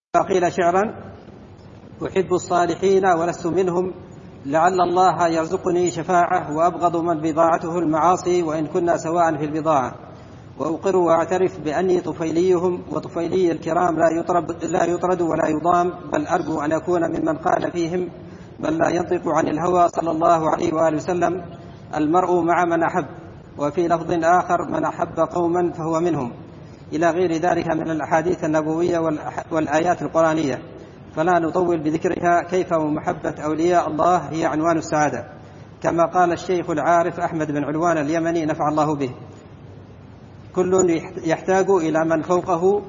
قيل شعرا: أحب الصالحين ولست منهم، لعل الله يرزقني شفاعة، وأبغض من بضاعته المعاصي وإن كنا سواء في البضاعة، وأقر وأعترف بأني طفيليهم، وطفيلي الكرام لا يطرد ولا يضام، بل أرجو أن أكون ممن قال فيهم بل لا ينطق عن الهوى صلى الله عليه وآله وسلم: المرء مع من أحب. وفي لفظ آخر: من أحب قوما فهو منهم، إلى غير ذلك من الأحاديث النبوية والآيات القرآنية، فلا نطول بذكرها. كيف ومحبة أولياء الله هي عنوان السعادة، كما قال الشيخ العارف أحمد بن علوان اليمني نفع الله به: كل يحتاج إلى من فوقه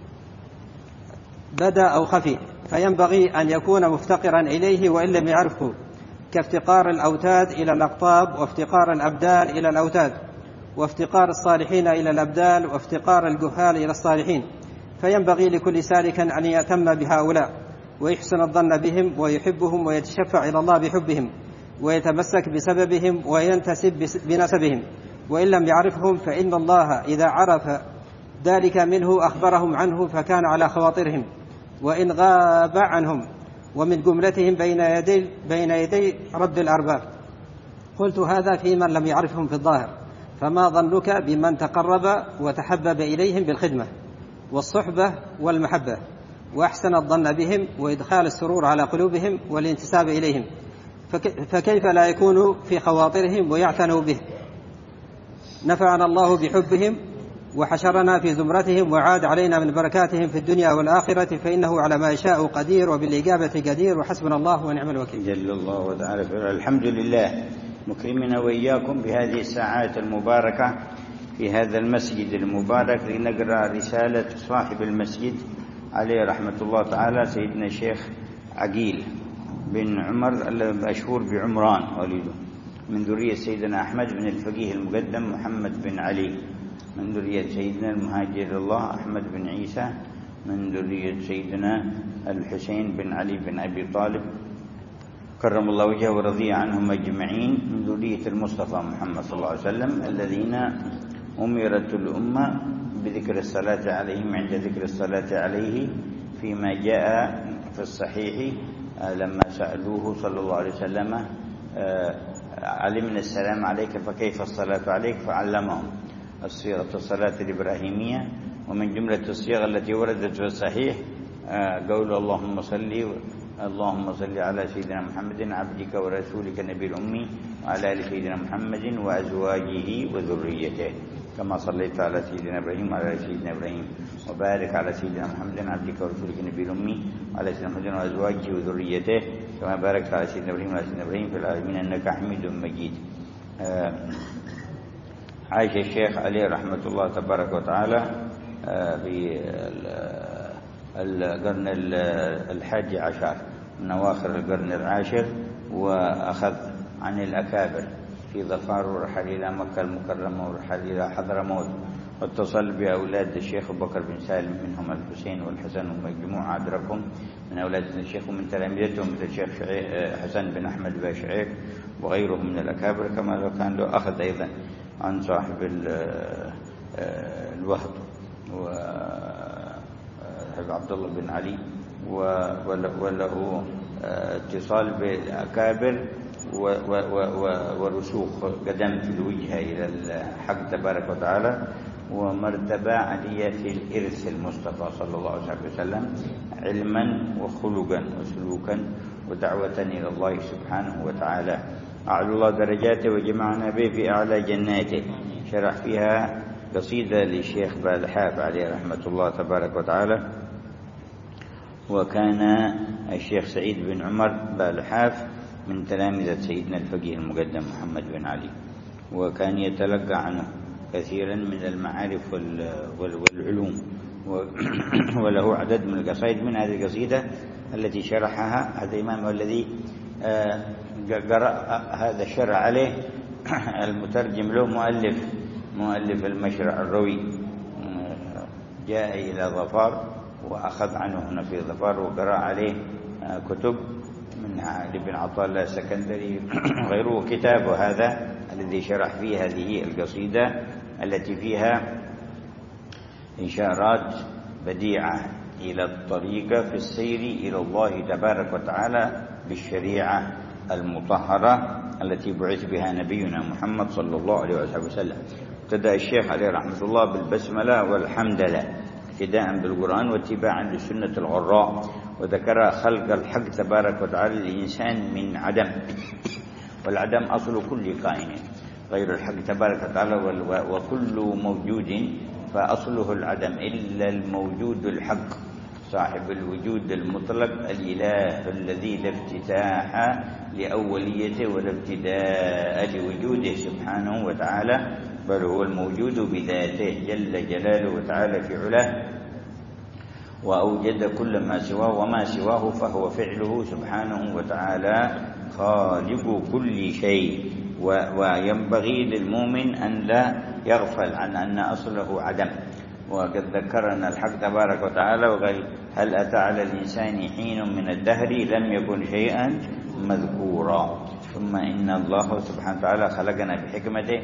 بدا أو خفي، فينبغي أن يكون مفتقرا إليه وإن لم يعرفه، كافتقار الأوتاد إلى الأقطاب، وافتقار الأبدال إلى الأوتاد، وافتقار الصالحين إلى الأبدال، وافتقار الجهال إلى الصالحين. فينبغي لكل سالك أن يهتم بهؤلاء ويحسن الظن بهم ويحبهم ويتشفع إلى الله بحبهم ويتمسك بسببهم وينتسب بنسبهم، وإن لم يعرفهم فإن الله إذا عرف ذلك منه أخبرهم عنه فكان على خواطرهم، وإن غاب عنهم ومن جملتهم بين يدي رب الأرباب. قلت هذا في من لم يعرفهم في الظاهر، فما ظنك بمن تقرب وتحبب إليهم بالخدمة والصحبة والمحبة، وأحسن الظن بهم وإدخال السرور على قلوبهم والانتساب إليهم، فكيف لا يكون في خواطرهم ويعتنوا به؟ نفعنا الله بحبهم وحشرنا في زمرتهم، وعاد علينا من بركاتهم في الدنيا والآخرة، فإنه على ما يشاء قدير وبالإجابة قدير، وحسبنا الله ونعم الوكيل. جل الله وتعالى. الحمد لله، مكرمنا وإياكم بهذه الساعات المباركة في هذا المسجد المبارك لنقرأ رسالة صاحب المسجد عليه رحمة الله تعالى، سيدنا الشيخ عقيل بن عمر المشهور بعمران والده، من ذرية سيدنا أحمد بن الفقيه المقدم محمد بن علي، من ذرية سيدنا المهاجر الله أحمد بن عيسى، من ذرية سيدنا الحسين بن علي بن أبي طالب كرم الله وجهه ورضي عنهم أجمعين، من ذرية المصطفى محمد صلى الله عليه وسلم الذين أمرت الأمة بذكر الصلاة عليهم عند ذكر الصلاة عليه، فيما جاء في الصحيح لما سألوه صلى الله عليه وسلم: علمنا السلام عليك فكيف الصلاة عليك؟ فعلمهم الصيغة الصلاة الإبراهيمية، ومن جملة الصيغ التي وردت في الصحيح قول اللهم صل على سيدنا محمد عبدك ورسولك النبي الأمي وعلى آل سيدنا محمد وأزواجه وذريته، كما صليت على سيدنا إبراهيم وعلى آل سيدنا إبراهيم، وبارك على سيدنا محمد عبدك ورسولك النبي الأمي وعلى سيدنا محمد وأزواجه وذريته، كما باركت على سيدنا إبراهيم وعلى سيدنا إبراهيم في العالمين إنك حميد مجيد. عاش الشيخ عليه رحمة الله تبارك وتعالى في القرن 11 من أواخر القرن 10، وأخذ عن الأكابر في ظفار ورحل إلى مكة المكرمة ورحل إلى حضرموت، واتصل بأولاد الشيخ أبو بكر بن سالم منهم الحسين والحسن ومجموعة أدركهم من أولاد الشيخ ومن تلامذتهم مثل الشيخ حسن بن أحمد باشعير وغيرهم من الأكابر، كما لو كان له أخذ أيضا عن صاحب الوهب عبد الله بن علي، وله اتصال بالأكابر ورسوخ قدم في الوجهة إلى الحق تبارك وتعالى، ومرتبة عالية في الإرث المصطفى صلى الله عليه وسلم علما وخلقا وسلوكا ودعوة إلى الله سبحانه وتعالى. أعلى الله درجاته وجمعنا به في أعلى جناته. شرح فيها قصيدة للشيخ بالحاف عليه رحمة الله تبارك وتعالى، وكان الشيخ سعيد بن عمر بالحاف من تلامذة سيدنا الفقيه المقدم محمد بن علي، وكان يتلقى عنه كثيرا من المعارف والعلوم، وله عدد من القصائد. من هذه القصيدة التي شرحها هذا الإمام والذي قرأ هذا الشرح عليه المترجم له مؤلف المشرع الروي، جاء إلى ظفار وأخذ عنه هنا في ظفار وقرأ عليه كتب منها لابن عطاء الله السكندري غيره، كتابه هذا الذي شرح فيه هذه القصيدة التي فيها إشارات بديعة إلى الطريق في السير إلى الله تبارك وتعالى بالشريعة المطهرة التي بعث بها نبينا محمد صلى الله عليه وسلم. ابتدأ الشيخ عليه رحمة الله بالبسملة والحمدلله ابتداء بالقرآن واتباعا لسنة الغراء، وذكر خلق الحق تبارك وتعالى للإنسان من عدم، والعدم أصل كل كائن غير الحق تبارك وتعالى، وكل موجود فأصله العدم إلا الموجود الحق صاحب الوجود المطلق الإله الذي لا افتتاح لأوليته ولا ابتداء لوجوده سبحانه وتعالى، بل هو الموجود بذاته جل جلاله وتعالى في علاه، وأوجد كل ما سواه، وما سواه فهو فعله سبحانه وتعالى خالق كل شيء. وينبغي للمؤمن أن لا يغفل عن أن أصله عدم. وقد ذكرنا الحق تبارك وتعالى وقال: هل أتى على الإنسان حين من الدهر لم يكن شيئا مذكورا. ثم إن الله سبحانه وتعالى خلقنا بحكمته،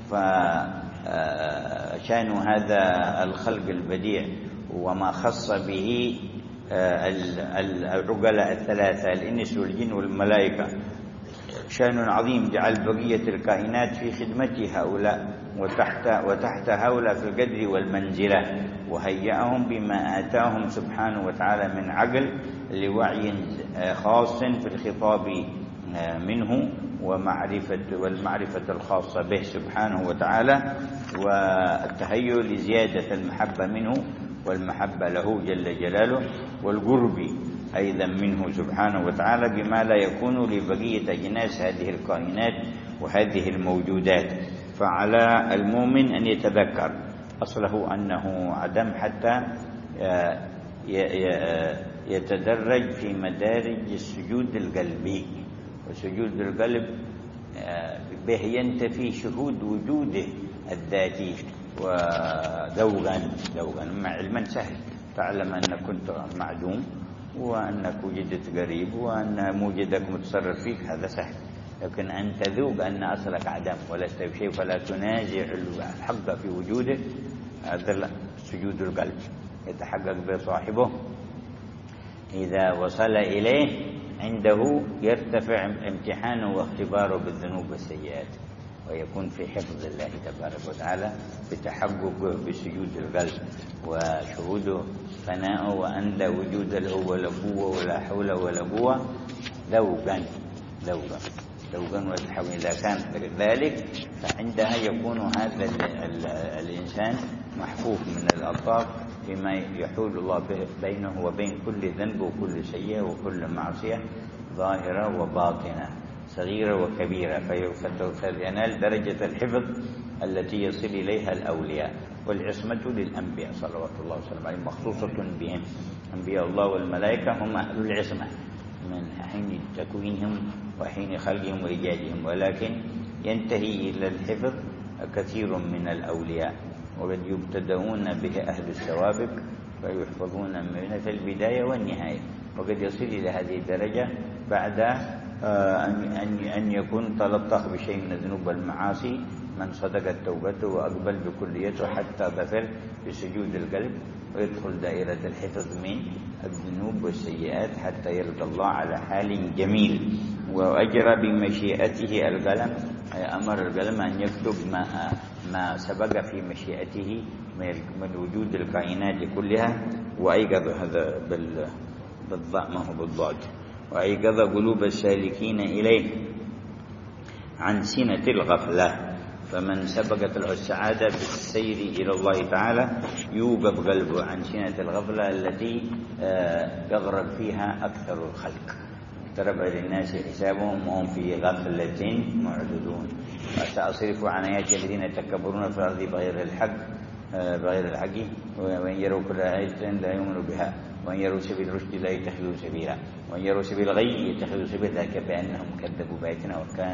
فشان هذا الخلق البديع وما خص به العقلاء الثلاثة الإنس والجن والملائكة شأن عظيم، جعل بقية الكائنات في خدمة هؤلاء وتحت هؤلاء في القدر والمنزلة، وهيأهم بما آتاهم سبحانه وتعالى من عقل لوعي خاص في الخطاب منه والمعرفة الخاصة به سبحانه وتعالى، والتهيؤ لزيادة المحبة منه والمحبة له جل جلاله، والقرب أيضا منه سبحانه وتعالى بما لا يكون لبقية أجناس هذه الكائنات وهذه الموجودات. فعلى المؤمن أن يتذكر أصله أنه عدم حتى يتدرج في مدارج السجود القلبي. وسجود القلب به ينتفي شهود وجوده الذاتي وذوقا مع علما سهل، تعلم أنك كنت معدوم وأنك وجدت قريب وأن موجدك متصرف فيك، هذا سهل. لكن أن تذوق أن أصلك عدم ولست بشيء فلا تنازع الحق في وجوده، هذا سجود القلب يتحقق به صاحبه إذا وصل إليه. عنده يرتفع امتحانه واختباره بالذنوب والسيئات، ويكون في حفظ الله تبارك وتعالى بتحققه بسجود القلب وشهوده فناءه وأن لا وجود له ولا قوة ولا حول ولا قوة، ذوقا ويتحول. إذا كان ذلك فعندها يكون هذا الإنسان محفوف من الألطاف فيما يحول الله بينه وبين كل ذنب وكل سيئة وكل معصية ظاهرة وباطنة صغيرة وكبيرة، فينال درجة الحفظ التي يصل إليها الأولياء. والعصمة للأنبياء صلوات الله وسلم عليهم مخصوصة بهم، أنبياء الله والملائكة هم أهل العصمة من حين تكوينهم وحين خلقهم وإيجادهم، ولكن ينتهي إلى الحفظ كثير من الأولياء، وقد يبتدؤون به أهل السوابق فيحفظون من في البداية والنهاية، وقد يصل إلى هذه الدرجة بعد أن يكون تلطخ بشيء من الذنوب والمعاصي من صدقت توبته وأقبل بكليته حتى ظفر بسجود القلب ويدخل دائرة الحفظ من الذنوب والسيئات حتى يلقى الله على حال جميل. وأجرى بمشيئته القلم، أمر القلم أن يكتب ما سبق في مشيئته من وجود الكائنات كلها، وأيقظ هذا بالضاء ما هو بالضاد، وأيقظ قلوب السالكين إليه عن سنة الغفلة. فمن سبقت له السعادة بالسير إلى الله تعالى يوقف قلبه عن سنة الغفلة التي يغرق فيها أكثر الخلق. اقترب للناس حسابهم وهم في غفلة معرضون. وسأصرف عن آيات الذين يتكبرون في الأرض بغير الحق وإن يروا كل آية لا يؤمنوا بها وإن يروا سبيل الرشد لا يتخذوا سبيلا وإن يروا سبيل الغي يتخذوا سبيلا، ذلك بأنهم كذبوا بآياتنا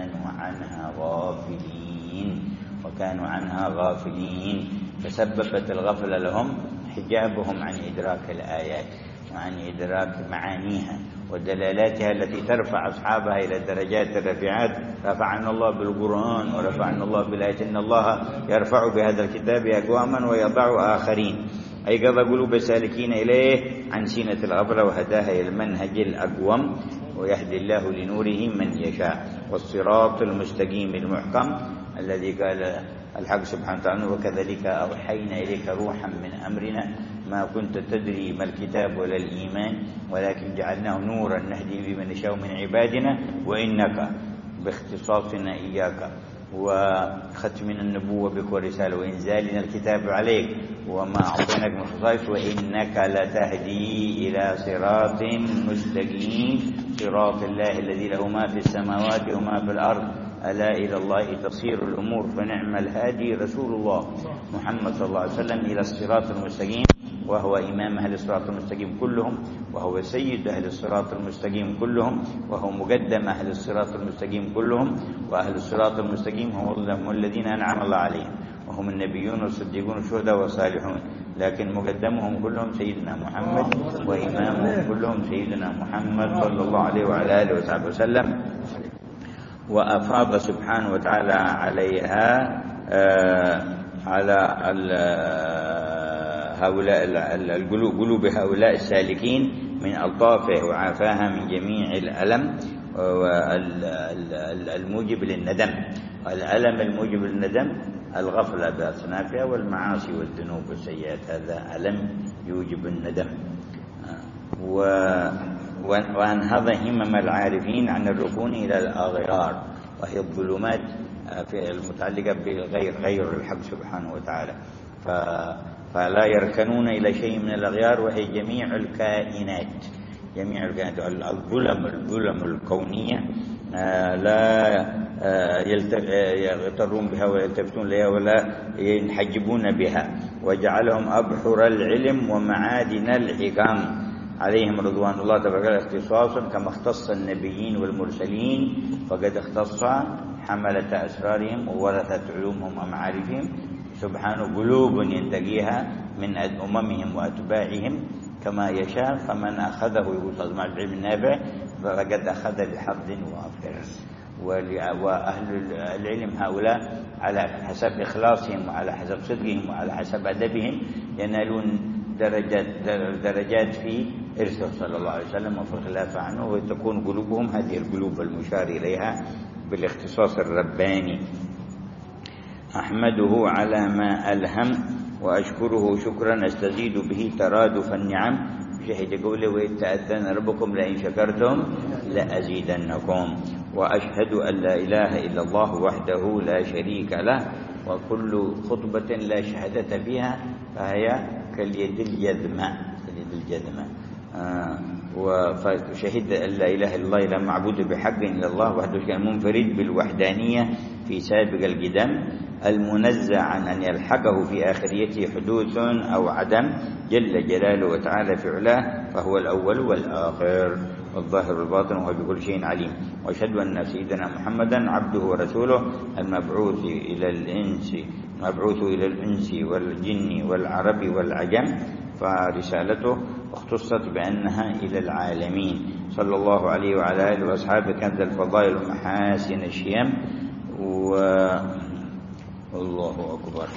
وكانوا عنها غافلين. فسببت الغفلة لهم حجابهم عن إدراك الآيات وعن إدراك معانيها ودلالاتها التي ترفع أصحابها إلى الدرجات الرفيعات. رفعنا الله بالقرآن ورفعنا الله بالآيات، إن الله يرفع بهذا الكتاب أقواما ويضع آخرين. أيقظ قلوب السالكين إليه عن سينة الغفلة وهداها إلى المنهج الأقوم، ويهدي الله لنوره من يشاء، والصراط المستقيم المحكم الذي قال الحق سبحانه وتعالى: وكذلك أوحينا إليك روحا من أمرنا ما كنت تدري ما الكتاب ولا الإيمان ولكن جعلناه نورا نهدي بمن نشاء من عبادنا وإنك باختصاصنا إياك وختمنا النبوة بك ورسالة وإنزالنا الكتاب عليك وما أعطيناك من خصائص وإنك لتهدي إلى صراط مستقيم صراط الله الذي له ما في السماوات وما في الأرض ألا إلى الله تصير الأمور فنعم الهادي رسول الله محمد صلى الله عليه وسلم إلى الصراط المستقيم، وهو إمام أهل الصراط المستقيم كلهم، وهو سيد أهل الصراط المستقيم كلهم، وهو مقدم أهل الصراط المستقيم كلهم، وأهل الصراط المستقيم هم الذين أنعم الله عليهم، وهم النبيون والصديقون والشهداء والصالحون، لكن مقدمهم كلهم سيدنا محمد، وإمامهم كلهم سيدنا محمد صلى الله عليه وعلى آله وصحبه وسلم. وأفاض سبحانه وتعالى عليها على هؤلاء قلوب هؤلاء السالكين من ألطافه وعافاها من جميع الألم الموجب للندم. الألم الموجب للندم الغفلة بأصنافها والمعاصي والذنوب والسيئات، هذا ألم يوجب الندم. وأنهض همم العارفين عن الركون إلى الأغيار، وهي الظلمات المتعلقة بغير الحق سبحانه وتعالى، فلا يركنون إلى شيء من الأغيار وهي جميع الكائنات. الظلم الكونية لا يغترون بها ويلتفتون لها ولا ينحجبون بها، وجعلهم أبحر العلم ومعادن الحكام عليهم رضوان الله تبارك اختصاصا كما اختص النبيين والمرسلين، فقد اختص حملة أسرارهم وورثة علومهم ومعارفهم سبحانه قلوب ينتقيها من أممهم وأتباعهم كما يشاء، فمن أخذه يوصل مع العلم النافع فقد أخذ بحظ وافر. وأهل العلم هؤلاء على حسب إخلاصهم وعلى حسب صدقهم وعلى حسب أدبهم ينالون درجات في إرثه صلى الله عليه وسلم وفي الخلافة عنه، وتكون قلوبهم هذه القلوب المشار إليها بالاختصاص الرباني. أحمده على ما ألهم وأشكره شكرا أستزيد به ترادف النعم، شهد قوله: وإذ تأذن ربكم لئن شكرتم لأزيدنكم. وأشهد أن لا إله إلا الله وحده لا شريك له، وكل خطبة لا شهادة فيها فهي كاليد الجذمة. وشهد أن لا إله إلا الله لا معبود بحق إلا الله وحده كان منفرد بالوحدانية في سابق القدم، المنزع عن أن يلحقه في آخريته حدوث أو عدم، جل جلاله وتعالى في علاه، فهو الأول والآخر والظاهر والباطن وهو بكل شيء عليم. وأشهد أن سيدنا محمدا عبده ورسوله المبعوث إلى الإنس والجن والعرب والعجم، فرسالته اختصت بأنها إلى العالمين، صلى الله عليه وعلى آله وأصحابه كنز الفضائل ومحاسن الشيم. والله أكبر،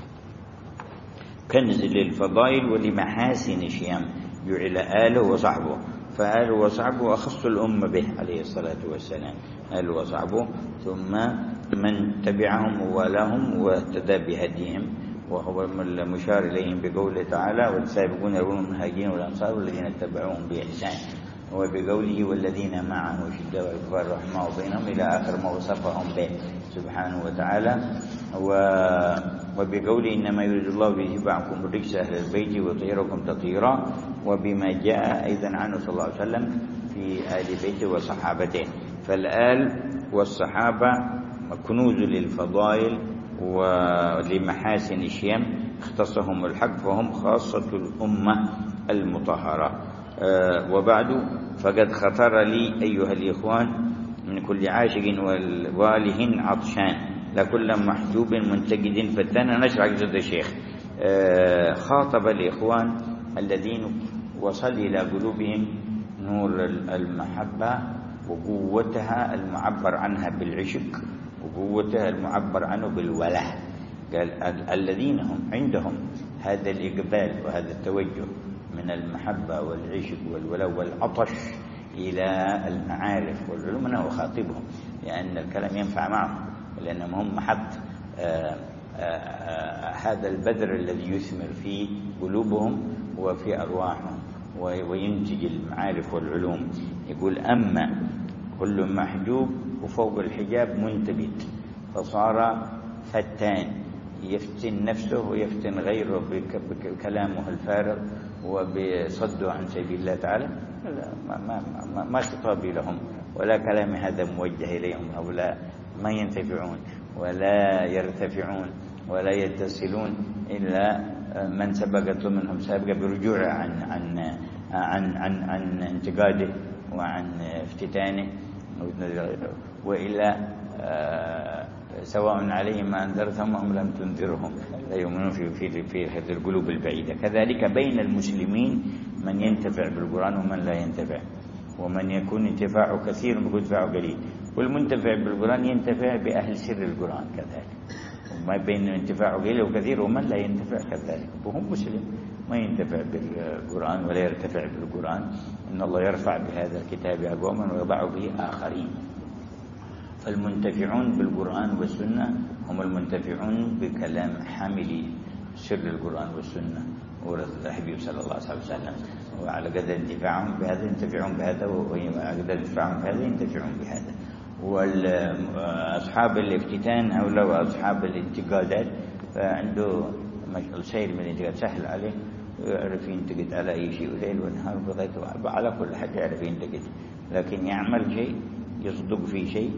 كنز للفضائل ولمحاسن الشيم، جعل آله وصحبه، فآله وصحبه أخص الأمة به عليه الصلاة والسلام، آله وصحبه ثم من تبعهم ووالهم واهتدى بهديهم، وهو المشار إليهم بقوله تعالى: والسابقون الأولون المهاجرين والأنصار والذين اتبعوهم بإحسان، وبقوله: والذين معه شدة والكفار رحماء بينهم إلى آخر ما وصفهم به سبحانه وتعالى. وبقوله: إنما يريد الله ليذهب عنكم الرجس أهل البيت ويطهركم تطهيرا، وبما جاء أيضا عنه صلى الله عليه وسلم في آل بيته وصحابته. فالآل والصحابة كنوز للفضائل ولمحاسن الشيم، اختصهم الحق فهم خاصة الأمة المطهرة. وبعد، فقد خطر لي أيها الإخوان من كل عاشق والواله عطشان لكل محجوب منتقد فتان. نشرح جزء الشيخ خاطب الإخوان الذين وصل إلى قلوبهم نور المحبة وقوتها المعبر عنها بالعشق وقوتها المعبر عنه بالوله. قال: الذين هم عندهم هذا الإقبال وهذا التوجه من المحبة والعشق والولاء والعطش إلى المعارف والعلوم. أنا أخاطبهم لأن الكلام ينفع معهم، لأنهم هم محط هذا البذر الذي يثمر في قلوبهم وفي أرواحهم وينتج المعارف والعلوم. يقول: أما كل محجوب وفوق الحجاب منتبت فصار فتان يفتن نفسه ويفتن غيره بكلامه الفارغ وبصده عن سبيل الله تعالى. ما خطابي لهم ولا كلامي هذا موجه إليهم. هؤلاء ما ينتفعون ولا يرتفعون ولا يتصلون إلا من سبقت منهم سابقة برجوعه عن انتقاده وعن افتتانه، وإلا سواء عليهم ما أنذرتهم أم لم تنذرهم لا يؤمنون في هذه القلوب البعيدة. كذلك بين المسلمين من ينتفع بالقرآن ومن لا ينتفع، ومن يكون انتفاعه كثير ويكون انتفاعه قليل. والمنتفع بالقرآن ينتفع بأهل سر القرآن كذلك، وما بين انتفاعه قليل وكثير ومن لا ينتفع كذلك، وهم مسلم ما ينتفع بالقرآن ولا يرتفع بالقرآن. إن الله يرفع بهذا الكتاب أقواما ويضع به آخرين. فالمنتفعون بالقرآن والسنة هم المنتفعون بكلام حاملي سر القرآن والسنة ورث الحبيب صلى الله عليه وسلم، وعلى قدر انتفاعهم بهذا ينتفعون بهذا، وعلى قدر انتفاعهم بهذا ينتفعون بهذا. والأصحاب الافتتان أو أصحاب الانتقادات فعنده سير من الانتقاد سهل عليه، يعرف ينتقد على أي شيء وليل ونهار بغيته على كل حاجة يعرف ينتقد، لكن يعمل شيء يصدق في شيء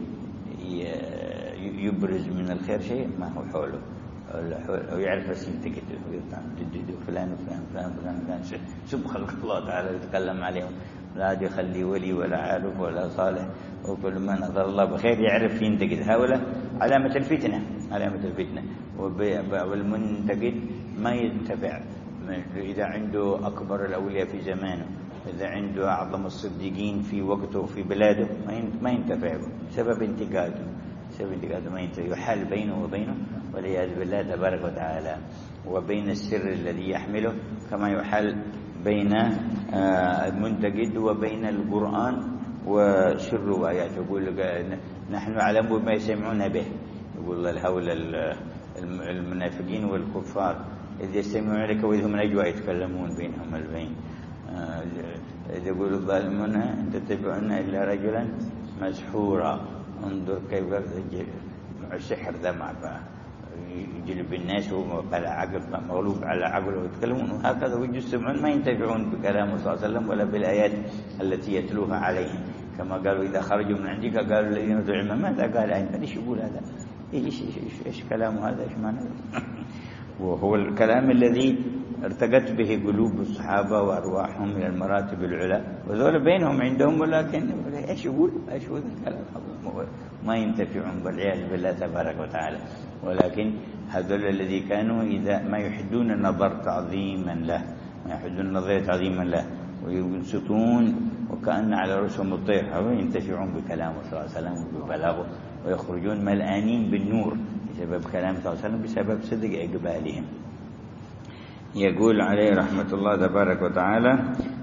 يبرز من الخير شيء ما هو حوله أو يعرف بس ينتقد فلان وفلان فلان فلان فلان سب خلق الله تعالى يتكلم عليهم، لا عاد يخلي ولي ولا عارف ولا صالح، وكل ما نظر الله بخير يعرف ينتقد. هؤلاء علامة الفتنة، علامة الفتنة. والمنتقد ما ينتفع إذا عنده أكبر الأولياء في زمانه، إذا عنده أعظم الصديقين في وقته وفي بلاده ما ينتفع بسبب انتقاده، ما ينتفع، يحال بينه وبينه والعياذ بالله تبارك وتعالى، وبين السر الذي يحمله كما يحال بين المنتقد وبين القرآن وسر وآياته. يقول نحن نعلم بما يسمعون به. يقول هؤلاء المنافقين والكفار إذ يستمعون إليك وإذ هم نجوى يتكلمون بينهم البين. إذ يقول الظالمون إن تتبعون إلا رجلا مسحورا. انظر كيف السحر ذا مع يجلب الناس على عقل مغلوب على عقله ويتكلمون وهكذا، ويجسمون ما ينتفعون بكلامه صلى الله عليه وسلم ولا بالآيات التي يتلوها عليهم. كما قالوا إذا خرجوا من عندك قالوا الذين أوتوا العلم ماذا قال أنت؟ إيش يقول هذا؟ إيش كلامه هذا؟ إيش معناه؟ وهو الكلام الذي ارتقت به قلوب الصحابة وأرواحهم إلى المراتب العلى، وذول بينهم عندهم، ولكن إيش يقول؟ إيش هو الكلام؟ ما ينتفعون والعياذ بالله تبارك وتعالى. ولكن هذول الذي كانوا إذا ما يحدون النظر تعظيما له، ما يحدون النظر تعظيما له وينصتون وكأن على رؤوسهم الطير، أو ينتفعون بكلامه صلى الله عليه وسلم وببلاغه، ويخرجون ملآنين بالنور بسبب كلام صلى الله عليه وسلم بسبب صدق إقبالهم. يقول عليه رحمة الله تبارك وتعالى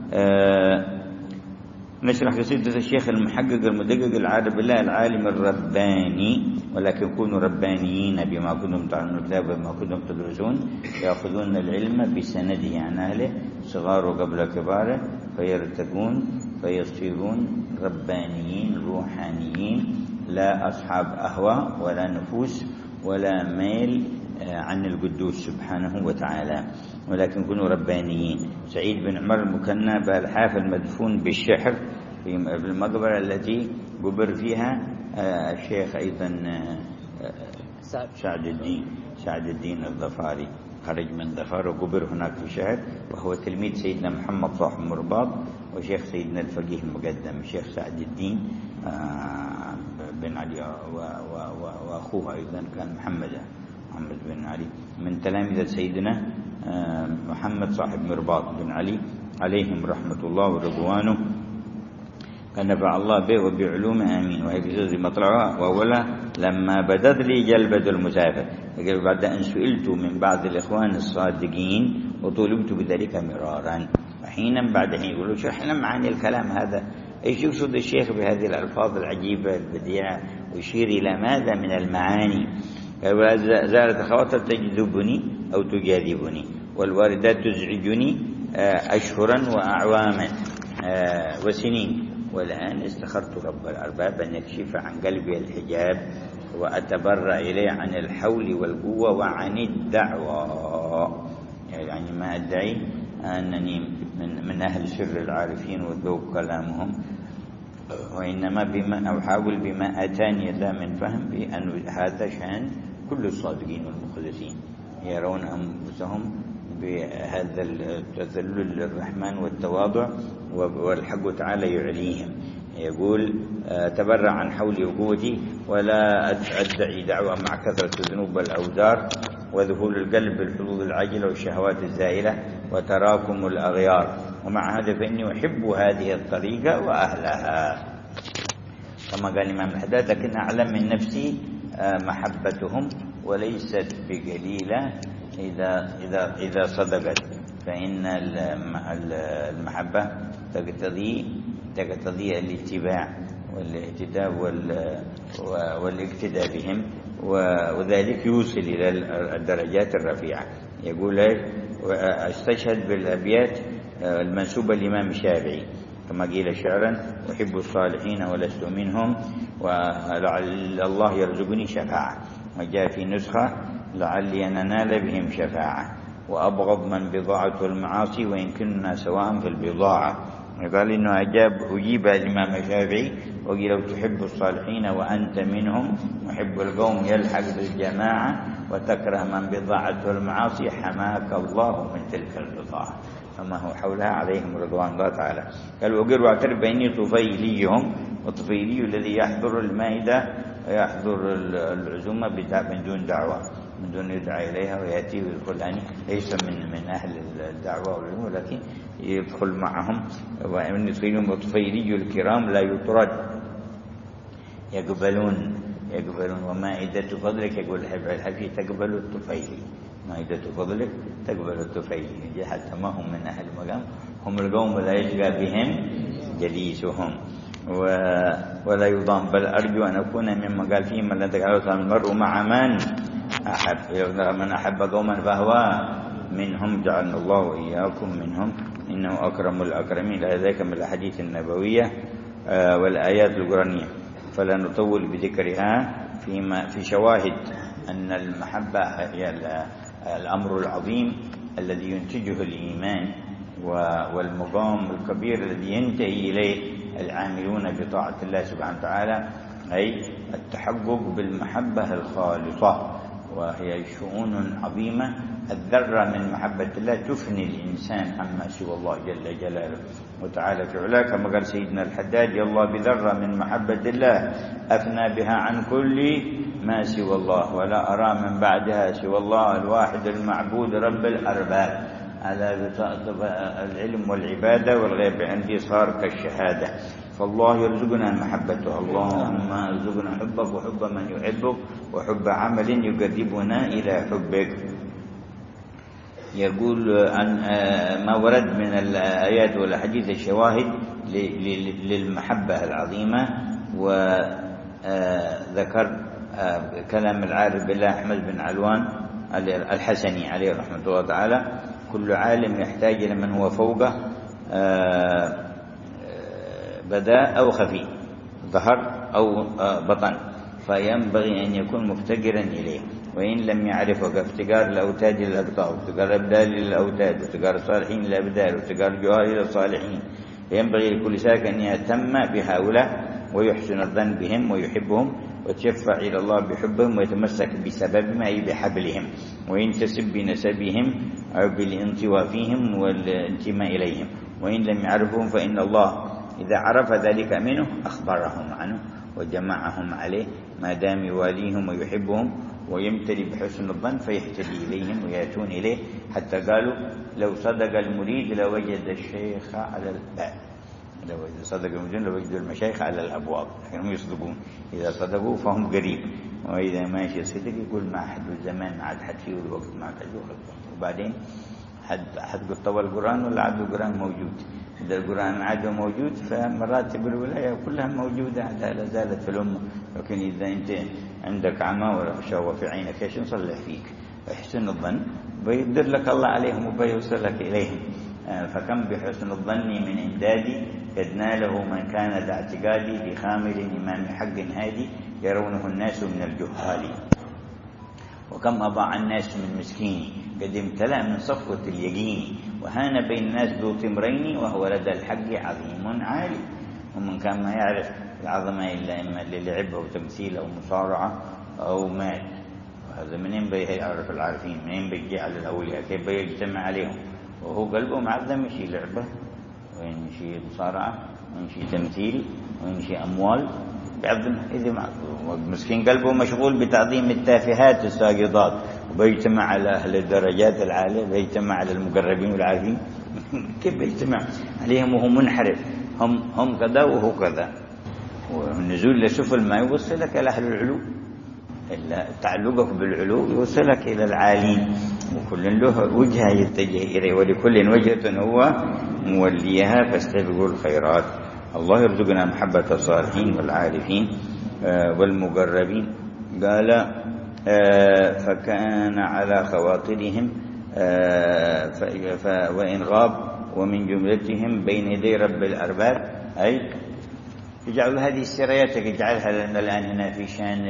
نشرح قصيدة الشيخ المحقق المدقق العارف بالله العالم الرباني. ولكن كونوا ربانيين بما كنتم تعلمون الكتاب وما كنتم تدرسون، يأخذون العلم بسنده عن أهله صغار قبل كباره فيرتقون فيصيرون ربانيين روحانيين، لا أصحاب أهواء ولا نفوس ولا ميل عن القدوس سبحانه وتعالى، ولكن كونوا ربانيين. سعيد بن عمر المكنى بالحاف المدفون بالشحر في المقبرة التي قبر فيها الشيخ أيضا سعد الدين الظفاري، خرج من ظفار وقبر هناك في شهر، وهو تلميذ سيدنا محمد صاحب مرباط وشيخ سيدنا الفقيه المقدم الشيخ سعد الدين بن علي، وأخوه أيضا كان محمد بن علي من تلاميذ سيدنا محمد صاحب مرباط بن علي عليهم رحمة الله ورضوانه، كان نفع الله به وبعلومه آمين. وهي في مطلعها وأولها لما بدت لي جلبة المسافر. يقول بعد أن سئلت من بعض الإخوان الصادقين وطلبت بذلك مرارا وحينا بعد حين. يقولوا شرح لنا معاني الكلام هذا، ايش يقصد الشيخ بهذه الألفاظ العجيبة البديعة، ويشير إلى ماذا من المعاني. زالت خواطر تجذبني أو تجاذبني، والواردات تزعجني أشهرا وأعواما وسنين، والآن استخرت رب الأرباب أن يكشف عن قلبي الحجاب وأتبرأ إليه عن الحول والقوة وعن الدعوة. يعني ما أدعي أنني من أهل سر العارفين وذوق كلامهم، وإنما بما أحاول بما أتاني ذا من فهم بأن هذا شأن كل الصادقين والمخلصين، يرون أنفسهم بهذا التذلل للرحمن والتواضع، والحق تعالى يعليهم. يقول تبرع عن حولي وقوتي ولا أدعي دعوة مع كثرة الذنوب والأوزار وذهول القلب بالحظوظ العاجلة والشهوات الزائلة وتراكم الأغيار، ومع هذا فإني أحب هذه الطريقة وأهلها كما قال الإمام الحداد، لكن أعلم من نفسي محبتهم وليست بقليلة إذا صدقت، فإن المحبة تقتضي الاتباع والاهتداء والاقتداء بهم، وذلك يوصل إلى الدرجات الرفيعة. يقول استشهد بالأبيات المنسوبة للإمام الشافعي كما قيل شعرا: أحب الصالحين ولست منهم ولعل الله يرزقني شفاعة. وجاء في نسخة: لعلي أن أنال بهم شفاعة، وأبغض من بضاعته المعاصي وإن كنا سواء في البضاعة. قال إنه أجيب الإمام الشافعي وقال: لو تحب الصالحين وأنت منهم، محب القوم يلحق بالجماعة، وتكره من بضاعته المعاصي حماك الله من تلك البضاعة. فما هو حولها عليهم رضوان الله تعالى. قال: وقر واعترف بإني طفيليهم، والطفيلي الذي يحضر المائدة ويحضر العزومة من دون دعوة، من دون يدعى إليها ويأتي ويدخل، يعني ليس من أهل الدعوة والعلم، ولكن يدخل معهم. ومن يطفيلهم وطفيلي الكرام لا يطرد، يقبلون. ومائدة فضلك، يقول الحفي تقبل الطفيلي، مائدة فضلك تقبل الطفيلي، حتى ما هم من أهل المقام، هم القوم لا يشقى بهم جليسهم ولا يضام. بل أرجو أن أكون ممن قال فيهم: من المرء مع من أحب، من أحب قوما فهو منهم، جعلنا الله وإياكم منهم، إنه أكرم الأكرمين. ذلك من الأحاديث النبوية والآيات القرآنية، فلا نطول بذكرها في شواهد أن المحبة هي الأمر العظيم الذي ينتجه الإيمان، والمقام الكبير الذي ينتهي إليه العاملون بطاعة الله سبحانه وتعالى، أي التحقق بالمحبة الخالصة، وهي شؤون عظيمة. الذرة من محبة الله تفني الإنسان عما سوى الله جل جلاله وتعالى في علاه، كما قال سيدنا الحداد: يا الله بذرة من محبة الله أفنى بها عن كل ما سوى الله، ولا أرى من بعدها سوى الله الواحد المعبود رب الأرباب، على العلم والعبادة والغيب عندي صار كالشهادة. فالله يرزقنا محبته، اللهم ارزقنا حبك وحب من يحبك وحب عمل يقربنا إلى حبك. يقول عن ما ورد من الآيات والأحاديث الشواهد للمحبة العظيمة، وذكر كلام العارف بالله أحمد بن علوان الحسني عليه رحمة الله تعالى: كل عالم يحتاج إلى من هو فوقه بداء أو خفي، ظهر أو بطن، فينبغي أن يكون مفتقرا إليه، وإن لم يعرفه كافتقار الأوتاد للأقطاب، وافتقار الأبدال للأوتاد، وافتقار الصالحين للأبدال، وافتقار الجوار إلى الصالحين. ينبغي لكل ساك أن يهتم بهؤلاء ويحسن الظن بهم ويحبهم وتشفع إلى الله بحبهم ويتمسك بسببهم أي بحبلهم، وينتسب بنسبهم أو بالانطواء فيهم والانتماء إليهم. وإن لم يعرفهم فإن الله إذا عرف ذلك منه أخبرهم عنه وجمعهم عليه، ما دام يواليهم ويحبهم ويمتلي بحسن الظن فيهتدي إليهم ويأتون إليه، حتى قالوا: لو صدق المريد لوجد الشيخ على الباب. لو إذا صدق المدن لوجدوا المشايخ على الأبواب، لكن هم يصدقون. إذا صدقوا فهم قريب، وإذا ماشي صدق يقول ما حد الزمان ما عاد حد فيه والوقت ما عاد وبعدين حد طوى القرآن ولا عاد القرآن موجود. إذا القرآن عاد موجود فمراتب الولاية كلها موجودة لا زالت في الأمة. لكن إذا أنت عندك عمى ولا شهوة في عينك ايش نصلح فيك؟ احسن الظن بيدر لك الله عليهم وبيوصلك إليهم. فكم بحسن الظن من إمدادي قد ناله من كان ذا اعتقادي بخامل إمام حق هادي يرونه الناس من الجهال. وكم أضاع الناس من مسكين قد امتلأ من صفوة اليقين وهان بين الناس ذو تمرين وهو لدى الحق عظيم عالي. ومن كان ما يعرف العظمة إلا إما اللي لعبه وتمثيل أو مصارعة أو مال. وهذا منين بيعرف العارفين؟ منين بيجي على الأولياء؟ كيف بيجتمع عليهم وهو قلبه معظم؟ يشي لعبة وينشي مصارعة وينشي تمثيل وينشي أموال بعظم. إذا مسكين قلبه مشغول بتعظيم التافهات الساقطات وبيجتمع على أهل الدرجات العالية، بيجتمع على المقربين والعارفين. كيف بيجتمع عليهم وهو منحرف؟ هم كذا وهو كذا. والنزول لسفل ما يوصلك إلى أهل العلو، إلا تعلقك بالعلو يوصلك إلى العالين. وكل له وجهة يتجه إليه ولكل وجهة هو موليها فاستبقوا الخيرات. الله يرزقنا محبة الصالحين والعارفين والمقربين. قال فكان على خواطرهم وإن غاب ومن جملتهم بين يدي رب الأرباب. أي يجعل هذه السريات يجعلها لنا الآن هنا في شأن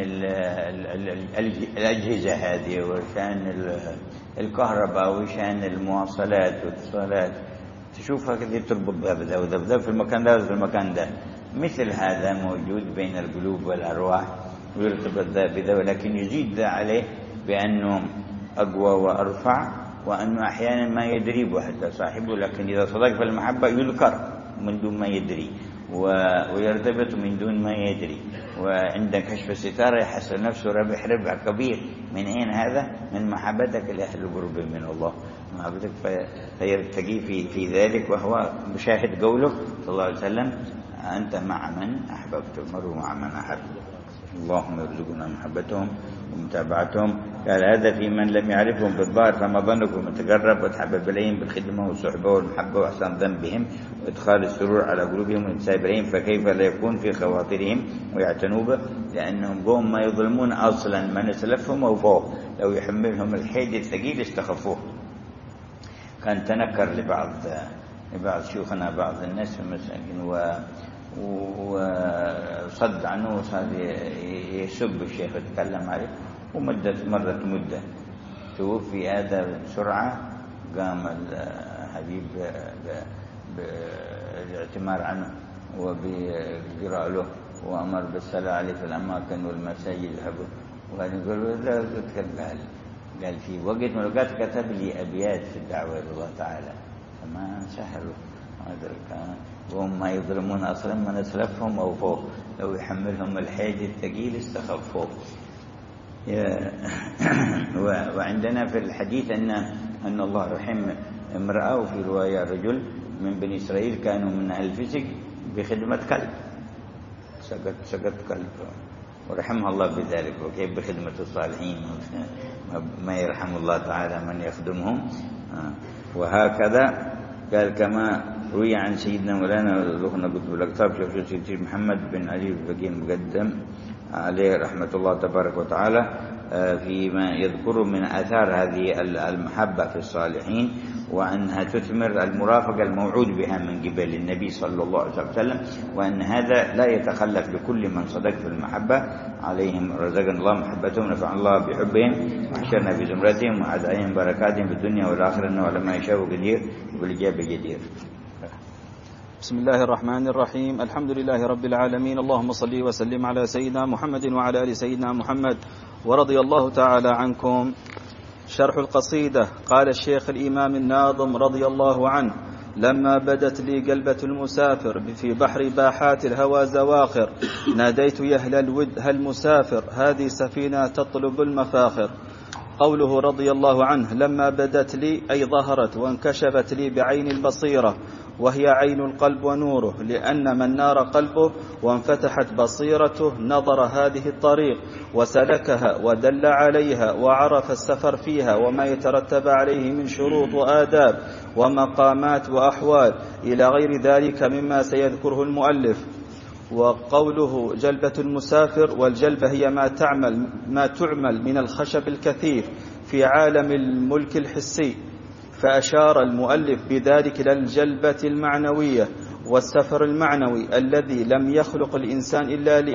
الأجهزة هذه وشأن الكهرباء وشأن المواصلات والاتصالات. تشوفها كذا تربط ذا وذا في المكان ده وفي المكان ده. مثل هذا موجود بين القلوب والأرواح ويرتبط ذا بذا، ولكن يزيد ذا عليه بأنه أقوى وأرفع، وأنه أحيانا ما يدري حتى صاحبه، لكن إذا صدق في المحبة يذكر من دون ما يدري ويرتبط من دون ما يدري. وعند كشف الستارة يحصل نفسه ربح كبير. من أين هذا؟ من محبتك لأهل قرب من الله، محبتك فيرتقي في ذلك. وهو مشاهد قوله صلى الله عليه وسلم أنت مع من أحببت المرء مع من أحب. اللهم يرزقنا محبتهم ومتابعتهم. قال هذا في من لم يعرفهم بالظاهر، فما ظنكم من تقرب وتحبب إليهم بالخدمة والصحبة والمحبة وأحسن ذنبهم وإدخال السرور على قلوبهم والانتساب إليهم، فكيف لا يكون في خواطرهم ويعتنوا به؟ لأنهم قوم ما يظلمون أصلا من سلفهم أو فوق، لو يحملهم الحيد الثقيل استخفوه. كان تنكر لبعض شيوخنا بعض الناس في المساجد وصد عنه وصار يسب الشيخ ويتكلم عليه. مرت مدة توفي هذا بسرعة، قام الحبيب بالاعتمار عنه وبقراء له وأمر بالصلاة عليه في الأماكن والمساجد يحبه. وقال يقول لا قال في وقت من الأوقات كتب لي أبيات في الدعوة إلى الله تعالى فما سهلوا هذا. وهم ما يظلمون أصلا من أسلفهم أو فوق، لو يحملهم الحيد الثقيل استخفوه. وعندنا في الحديث أن الله رحم امرأة، وفي رواية رجل من بني إسرائيل كانوا من أهل الفسق بخدمة كلب، سقط كلب ورحمها الله بذلك. وكيف بخدمة الصالحين ما يرحم الله تعالى من يخدمهم. وهكذا قال كما روي عن سيدنا مولانا ذكرنا قطب الأقطاب شيخ سيدي محمد بن علي الفقيه المقدم عليه رحمة الله تبارك وتعالى فيما يذكر من آثار هذه المحبة في الصالحين، وأنها تثمر المرافقة الموعود بها من قبل النبي صلى الله عليه وسلم، وأن هذا لا يتخلف لكل من صدق في المحبة عليهم. رزقنا الله محبتهم ونفع الله بحبهم وحشرنا في زمرتهم وعد عليهم بركاتهم في الدنيا والآخرة إنه على ما يشاء قدير وبالإجابة جدير. بسم الله الرحمن الرحيم. الحمد لله رب العالمين، اللهم صل وسلم على سيدنا محمد وعلى آل سيدنا محمد، ورضي الله تعالى عنكم. شرح القصيدة. قال الشيخ الإمام الناظم رضي الله عنه: لما بدت لي قلبة المسافر في بحر باحات الهوى زواخر، ناديت يا أهل الود هل مسافر، هذه سفينة تطلب المفاخر. قوله رضي الله عنه لما بدت لي أي ظهرت وانكشفت لي بعين البصيرة، وهي عين القلب ونوره، لأن من نار قلبه وانفتحت بصيرته نظر هذه الطريق وسلكها ودل عليها وعرف السفر فيها وما يترتب عليه من شروط وآداب ومقامات وأحوال إلى غير ذلك مما سيذكره المؤلف. وقوله جلبة المسافر، والجلبة هي ما تعمل من الخشب الكثيف في عالم الملك الحسي، فأشار المؤلف بذلك إلى الجلبة المعنوية والسفر المعنوي الذي لم يخلق الإنسان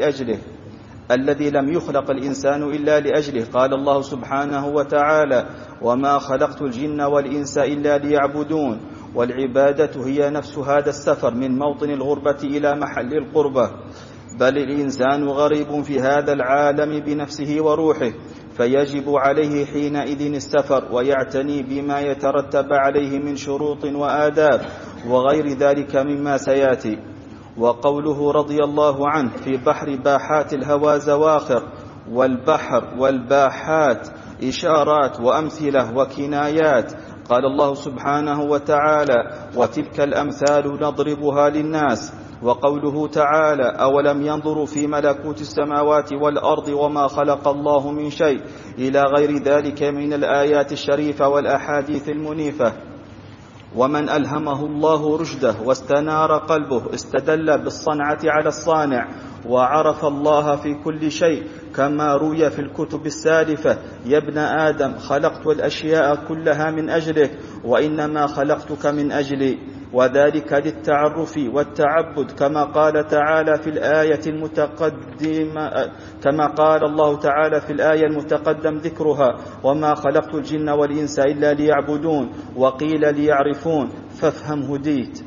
إلا لأجله. قال الله سبحانه وتعالى: وما خلقت الجن والإنس إلا ليعبدون. والعبادة هي نفس هذا السفر من موطن الغربة إلى محل القربة، بل الإنسان غريب في هذا العالم بنفسه وروحه، فيجب عليه حينئذ السفر ويعتني بما يترتب عليه من شروط وآداب وغير ذلك مما سيأتي. وقوله رضي الله عنه: في بحر باحات الهوى زواخر. والبحر والباحات إشارات وأمثلة وكنايات. قال الله سبحانه وتعالى: وتلك الأمثال نضربها للناس. وقوله تعالى: أولم ينظروا في ملكوت السماوات والأرض وما خلق الله من شيء، إلى غير ذلك من الآيات الشريفة والأحاديث المنيفة. ومن ألهمه الله رشده واستنار قلبه استدل بالصنعة على الصانع، وعرف الله في كل شيء، كما روي في الكتب السالفة: يا ابن آدم خلقت الأشياء كلها من أجلك، وإنما خلقتك من أجلي، وذلك للتعرف والتعبد، كما قال تعالى في الآية المتقدمة، كما قال الله تعالى في الآية المتقدم ذكرها: وما خلقت الجن والإنس إلا ليعبدون، وقيل ليعرفون، فافهم هديت.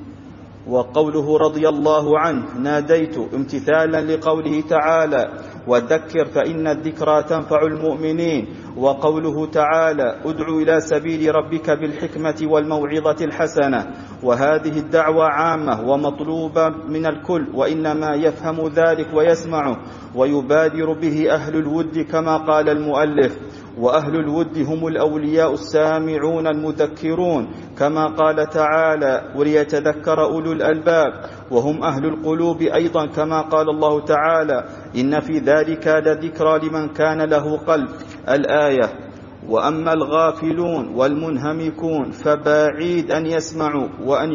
وقوله رضي الله عنه: ناديت، امتثالا لقوله تعالى: وذكر فإن الذكرى تنفع المؤمنين. وقوله تعالى: ادع إلى سبيل ربك بالحكمة والموعظة الحسنة. وهذه الدعوة عامة ومطلوبة من الكل، وإنما يفهم ذلك ويسمعه ويبادر به أهل الود، كما قال المؤلف: وأهل الود هم الأولياء السامعون المذكرون، كما قال تعالى: وليتذكر أولو الألباب. وهم أهل القلوب أيضا، كما قال الله تعالى: إن في ذلك لذكرى لمن كان له قلب، الآية. وأما الغافلون والمنهمكون فبعيد أن يسمعوا،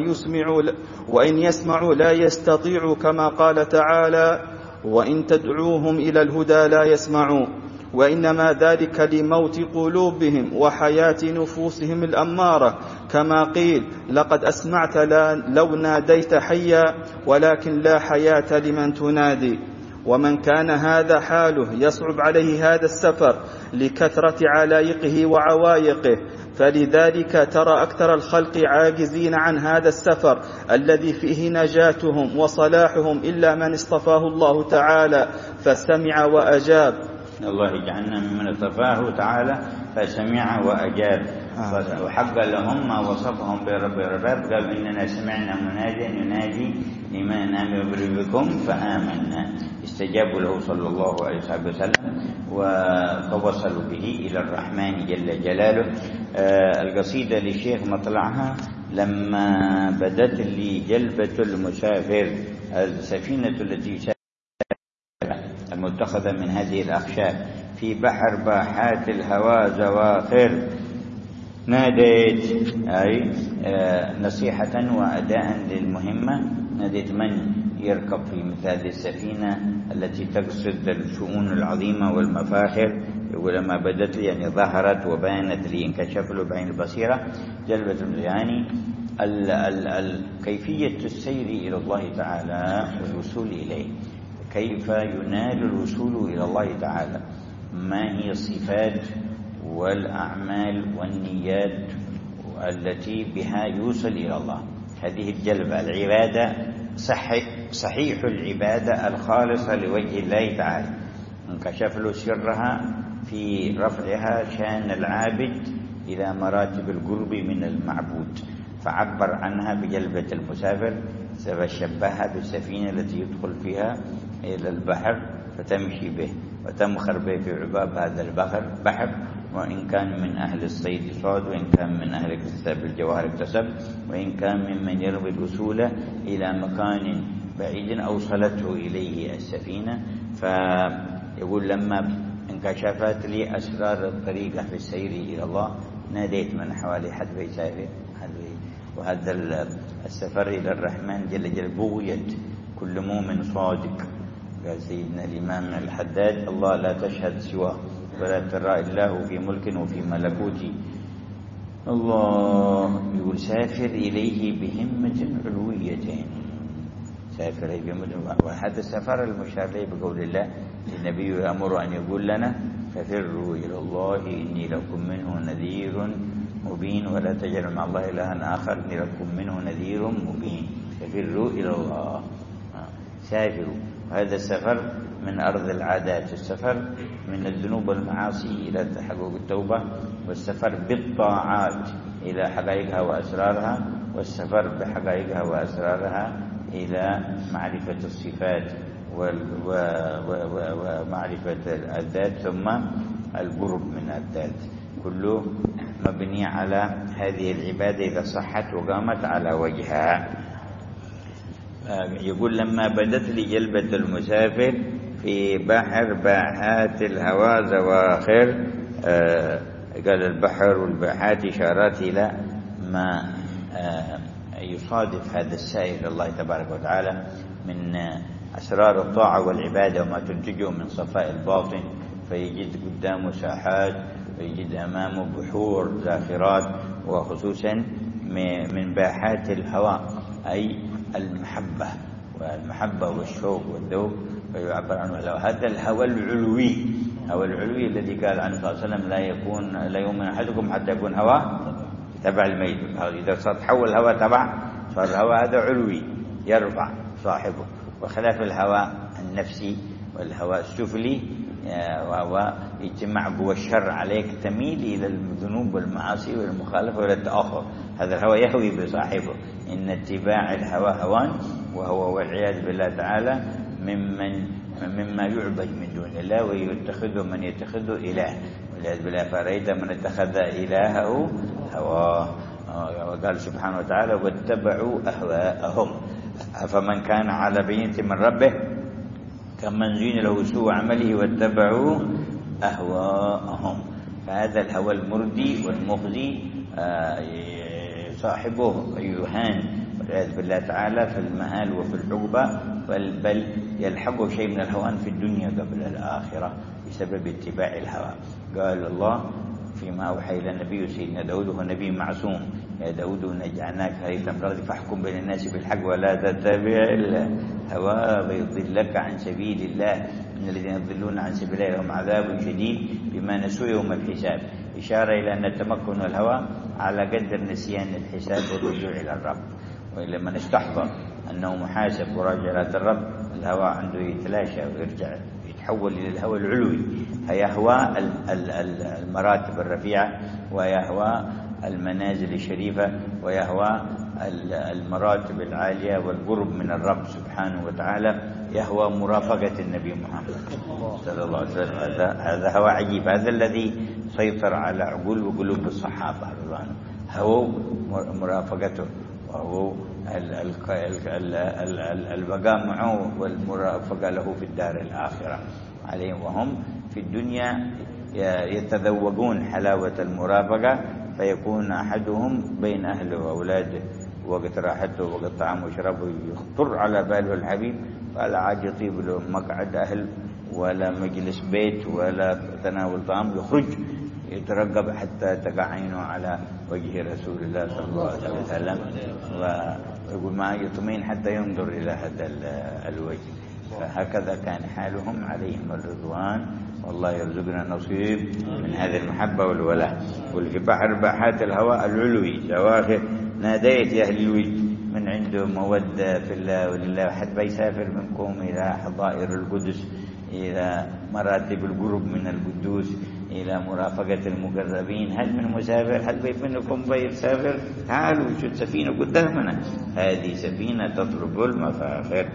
وإن يسمعوا لا يستطيعوا، كما قال تعالى: وإن تدعوهم إلى الهدى لا يسمعوا. وإنما ذلك لموت قلوبهم وحياة نفوسهم الأمارة، كما قيل: لقد أسمعت لو ناديت حيا، ولكن لا حياة لمن تنادي. ومن كان هذا حاله يصعب عليه هذا السفر لكثرة علايقه وعوايقه، فلذلك ترى أكثر الخلق عاجزين عن هذا السفر الذي فيه نجاتهم وصلاحهم، إلا من اصطفاه الله تعالى فسمع وأجاب. الله يجعلنا ممن اصطفاه تعالى فسمع وأجاب. وحق لهم ما وصفهم برب الرباب، قال: إننا سمعنا مناديا ينادي لمن آمن بربكم فآمنا. استجابوا له صلى الله عليه وسلم وتوصلوا به إلى الرحمن جل جلاله. القصيدة للشيخ مطلعها: لما بدت لي جلبة المسافر، السفينة التي المتخذة من هذه الأخشاب، في بحر باحات الهوى زواخر. ناديت أي نصيحة وأداء للمهمة، ناديت من يركب في مثل هذه السفينة التي تقصد الشؤون العظيمة والمفاخر. ولما بدت لي يعني ظهرت وبانت لي، انكشف له بعين البصيرة جلبة، يعني كيفية السير إلى الله تعالى والوصول إليه، كيف ينال الوصول إلى الله تعالى، ما هي الصفات والأعمال والنيات التي بها يوصل إلى الله. هذه الجلبة العبادة صحيح العبادة الخالصة لوجه الله تعالى، انكشف له سرها في رفعها شان العابد إلى مراتب القرب من المعبود، فعبر عنها بجلبة المسافر، فشبهها بالسفينة التي يدخل فيها إلى البحر فتمشي به وتمخر به في عباب هذا البحر، وإن كان من أهل الصيد صاد، وإن كان من أهل اكتساب الجواهر اكتسب، وإن كان ممن يرمي الأصول إلى مكان بعيد أوصلته إليه السفينة. فيقول لما انكشفت لي أسرار الطريقة في السير إلى الله ناديت من حوالي حد يسافر. وهذا السفر إلى الرحمن جل جل بغية كل مؤمن صادق. قال سيدنا الإمام الحداد: الله لا تشهد سواه ولا ترى إلا في ملك وفي ملكوت. الله يقول سافر إليه بهمة علوية، سافر إليه بهمة. وهذا السفر المشار إليه بقول الله: النبي يأمر أن يقول لنا: ففروا إلى الله إني لكم منه نذير مبين، ولا تجعلوا مع الله إلها آخر إني لكم منه نذير مبين. ففروا إلى الله، سافروا. هذا السفر من أرض العادات، السفر من الذنوب والمعاصي إلى تحقق التوبة، والسفر بالطاعات إلى حقائقها وأسرارها، والسفر بحقائقها وأسرارها إلى معرفة الصفات ومعرفة الذات، ثم القرب من الذات. كله مبني على هذه العبادة إذا صحت وقامت على وجهها. يقول: لما بدت لي جلبة المسافر في بحر باحات الهوى زواخر. قال البحر والباحات إشارات إلى ما يصادف هذا السائر الله تبارك وتعالى من أسرار الطاعة والعبادة وما تنتجه من صفاء الباطن، فيجد قدامه ساحات، ويجد أمامه بحور زاخرات، وخصوصا من باحات الهوى أي المحبة والشوق والذوق، فيعبر عنه هذا الهوى العلوي. الهوى العلوي الذي قال عنه صلى الله عليه وسلم: لا يؤمن أحدكم حتى يكون هوى تبع الميت. إذا تحول الهوى تبع، صار الهوى هذا علوي يرفع صاحبه، وخلاف الهوى النفسي والهوى السفلي وهو اجتماع قوى الشر عليك تميل إلى الذنوب والمعاصي والمخالفة والتأخر. هذا الهوى يهوي بصاحبه. إن اتباع الهوى هوان، وهو والعياذ بالله تعالى مما يعبد من دون الله، ويتخذ من يتخذه إله والعياذ بالله. فرأيت من اتخذ إلهه هواه. وقال سبحانه وتعالى: واتبعوا أهواءهم أفمن كان على بينة من ربه كمن زين له سوء عمله واتبعوا أهواءهم. فهذا الهوى المردي والمخزي صاحبه يهان والعياذ بالله تعالى في المهال وفي العقبة، بل يلحقه شيء من الهوان في الدنيا قبل الآخرة بسبب اتباع الهوى. قال الله فيما أوحى إلى النبي سيدنا داود، وهو نبي معصوم: يا داود نجعلناك خليفة في الأرض فاحكم بين الناس بالحق ولا تتبع الهوى فيضلك عن سبيل الله إن الذين يضلون عن سبيل الله لهم عذاب شديد بما نسوا يوم الحساب. إشارة إلى أن التمكن والهوى على قدر نسيان الحساب والرجوع إلى الرب. وإلا من استحضر أنه محاسب وراجع إلى الرب، الهوى عنده يتلاشى ويرجع يتحول إلى الهوى العلوي، فيهوى المراتب الرفيعة، ويهوى المنازل الشريفة، ويهوى المراتب العالية والقرب من الرب سبحانه وتعالى، يهوى مرافقة النبي محمد صلى الله عليه وسلم. هذا هوى عجيب. هذا الذي سيطر على عقول وقلوب الصحابة رضوانهم، هو مرافقته، وهو البقاء معه والمرافقة له في الدار الآخرة عليهم. وهم في الدنيا يتذوقون حلاوة المرافقة، فيكون أحدهم بين أهله وأولاده وقت راحته وقت طعامه وشرابه يخطر على باله الحبيب، فلا عاد يطيب له مقعد أهل ولا مجلس بيت ولا تناول طعام، يخرج يترقب حتى تقع عينه على وجه رسول الله صلى الله عليه وسلم، ويقول ما يطمئن حتى ينظر إلى هذا الوجه. فهكذا كان حالهم عليهم الرضوان. والله يرزقنا نصيب من هذه المحبة والولاء. والفي بحر باحات الهواء العلوي زواخر ناديت يا أهل الود من عنده مودة في الله ولله، حتى يسافر منكم إلى حظائر القدس، إلى مراتب القرب من القدوس، إلى مرافقة المقربين. هل من مسافر؟ هل بيت منكم بيسافر؟ تعالوا شو السفينة قدامنا، هذه سفينة تطلب المفاخر.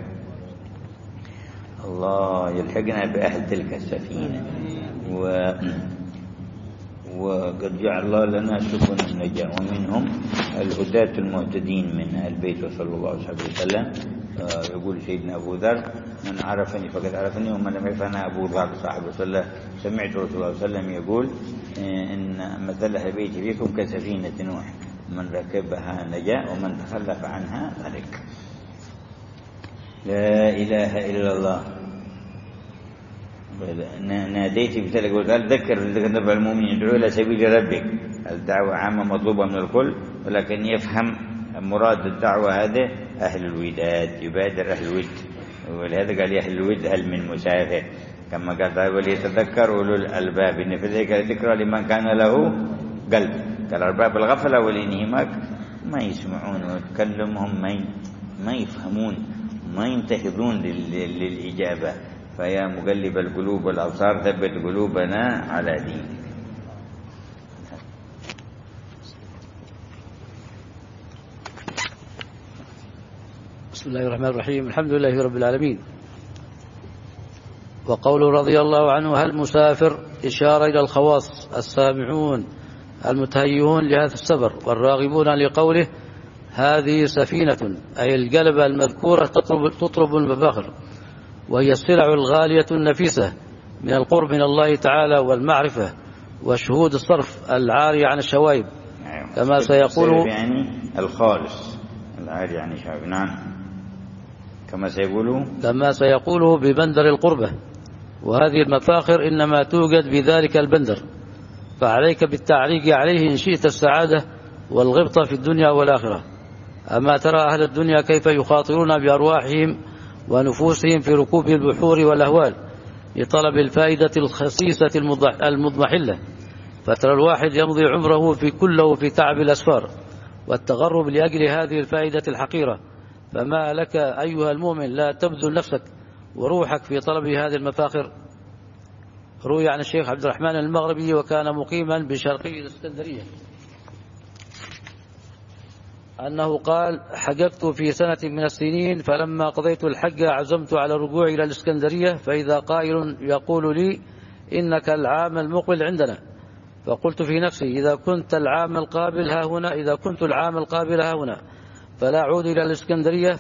الله يلحقنا بأهل تلك السفينة. وقد جعل الله لنا سبل النجاة، ومنهم الهداة المهتدين من أهل البيت صلى الله عليه وسلم. يقول سيدنا أبو ذر: من عرفني فقد عرفني، ومن لم يعرف أنا أبو ذر صاحب صلى الله. سمعت رسول الله صلى الله عليه وسلم يقول: إن مثل أهل البيت فيكم كسفينة نوح، من ركبها نجا ومن تخلف عنها هلك. لا إله إلا الله. ناديت بذلك وقال: ذكر نبع المؤمنين يدعو إلى سبيل ربك. الدعوة عامة مطلوبة من الكل، ولكن يفهم مراد الدعوة هذا أهل الوداد، يبادر أهل الود. ولهذا قال: يا أهل الود هل من مسافر، كما قال: وليتذكر أولو الألباب، إن في ذلك ذكرى لمن كان له قلب. قال: أرباب الغفلة والانهماك ما يسمعون وتكلمهم ما يفهمون، ما ينتهضون للإجابة. فيا مقلب القلوب والأبصار ثبت قلوبنا على دينك. بسم الله الرحمن الرحيم. الحمد لله رب العالمين. وقول رضي الله عنه: هل مسافر، إشارة إلى الخواص السامعون المتهيئون لهذا السفر والراغبون لقوله هذه سفينة، أي القلبة المذكورة تطلب المفاخر، وهي السلع الغالية النفيسة من القرب من الله تعالى والمعرفة وشهود الصرف العاري عن الشوائب، كما سيقول يعني الخالص العاري عن الشوائب. نعم، كما سيقوله ببندر القربة. وهذه المفاخر إنما توجد بذلك البندر، فعليك بالتعليق عليه إن شئت السعادة والغبطة في الدنيا والآخرة. أما ترى أهل الدنيا كيف يخاطرون بأرواحهم ونفوسهم في ركوب البحور والأهوال لطلب الفائدة الخسيسة المضمحلة، فترى الواحد يمضي عمره كله في تعب الأسفار والتغرب لأجل هذه الفائدة الحقيرة. فما لك أيها المؤمن لا تبذل نفسك وروحك في طلب هذه المفاخر؟ روي عن الشيخ عبد الرحمن المغربي، وكان مقيما بشرقي الإسكندرية، أنه قال: حججت في سنة من السنين، فلما قضيت الحج عزمت على الرجوع إلى الإسكندرية، فإذا قائل يقول لي: إنك العام المقبل عندنا. فقلت في نفسي: إذا كنت العام القابل ها هنا فلا أعود إلى الإسكندرية.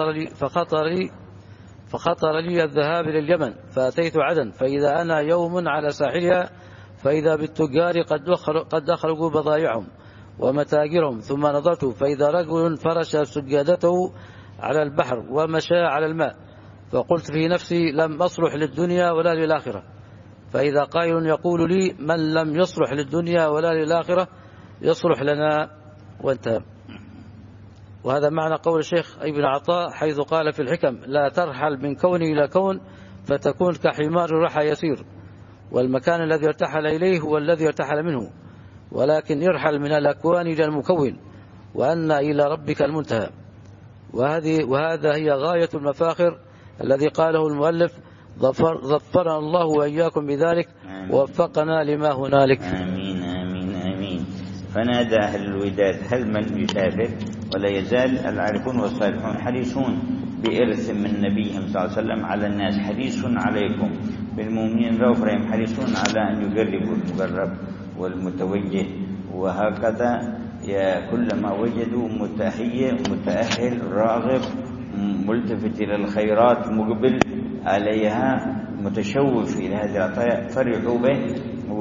فخطر لي الذهاب إلى اليمن، فأتيت عدن، فإذا أنا يوم على ساحلها، فإذا بالتجار قد أخرجوا بضائعهم ومتاجرهم، ثم نظرت فإذا رجل فرش سجادته على البحر ومشى على الماء، فقلت في نفسي: لم أصلح للدنيا ولا للآخرة. فإذا قائل يقول لي: من لم يصلح للدنيا ولا للآخرة يصلح لنا. وانتهى. وهذا معنى قول الشيخ ابن عطاء حيث قال في الحكم: لا ترحل من كون إلى كون فتكون كحمار رحى يسير، والمكان الذي ارتحل إليه هو الذي ارتحل منه، ولكن يرحل من الأكوان إلى المكون، وأن إلى ربك المنتهى. وهذا هي غاية المفاخر الذي قاله المؤلف: ظفرنا الله وإياكم بذلك ووفقنا لما هنالك. آمين آمين آمين. فنادى أهل الوداد: هل من يسافر؟ ولا يزال العارفون والصالحون حريصون بإرث من نبيهم صلى الله عليه وسلم على الناس. حريص عليكم بالمؤمنين رؤوف رحيم، حريصون على أن يقربوا المقرب والمتوجه. وهكذا كلما وجدوا متهيئ متأهل راغب ملتفت إلى الخيرات مقبل عليها متشوف إلى هذه العطايا فرحوا به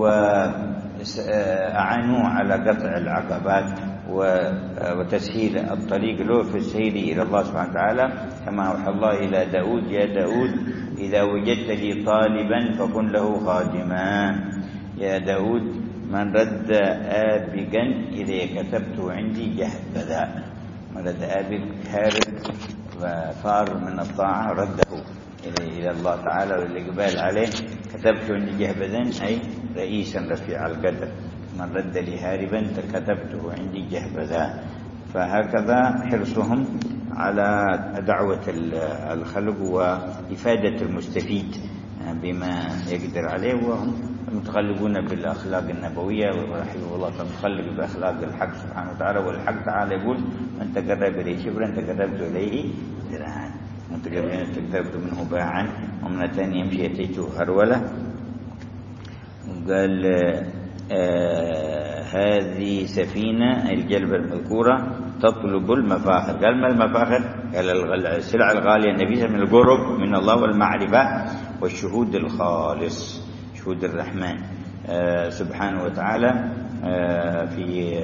وأعانوا على قطع العقبات وتسهيل الطريق له في السير إلى الله سبحانه وتعالى، كما أوحى الله إلى داود: يا داود إذا وجدت لي طالبا فكن له خادما. يا داود من رد آبقا إذا كتبت عندي جهبذا. من رد آبق هارب وفار من الطاعة رده إلى الله تعالى والإقبال عليه. كتبت عندي جهبذا أي رئيسا رفيع القدر. من رد لي هاربا كتبته عندي جهبذا. فهكذا حرصهم على دعوة الخلق وإفادة المستفيد بما يقدر عليه، وهم متخلقون بالأخلاق النبوية ورحمه الله متخلق بأخلاق الحق سبحانه وتعالى. والحق تعالى يقول: من تقرب إليه شبرا تقربت إليه ذراعا، من تقربت منه باعا، ومن الثاني يمشي أتيته هرولة. قال: هذه سفينة الجلبة المذكورة تطلب المفاخر. قال ما المفاخر؟ قال السلع الغالية النفيسة من القرب من الله والمعرفة والشهود الخالص، شهود الرحمن سبحانه وتعالى في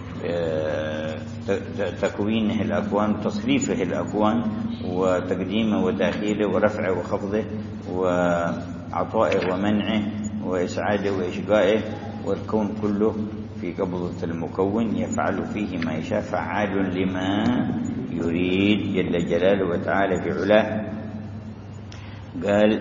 تكوينه الأكوان وتصريفه الأكوان وتقديمه وتأخيره ورفعه وخفضه وعطائه ومنعه وإسعاده وإشقائه، والكون كله في قبضة المكون يفعل فيه ما يشاء، فعال لما يريد جل جلاله وتعالى في علاه. قال